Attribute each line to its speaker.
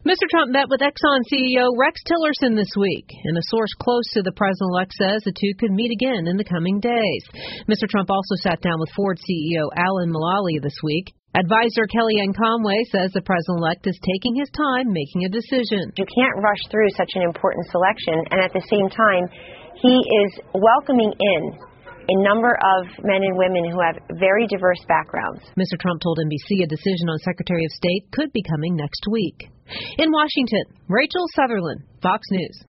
Speaker 1: Mr. Trump met with Exxon CEO Rex Tillerson this week, and a source close to the president-elect says the two could meet again in the coming days. Mr. Trump also sat down with Ford CEO Alan Mulally this week. Advisor Kellyanne Conway says the president-elect is taking his time making a decision.
Speaker 2: You can't rush through such an important selection, and at the same time, he is welcoming in a number of men and women who have very diverse backgrounds.
Speaker 1: Mr. Trump told NBC a decision on Secretary of State could be coming next week. In Washington, Rachel Sutherland, Fox News.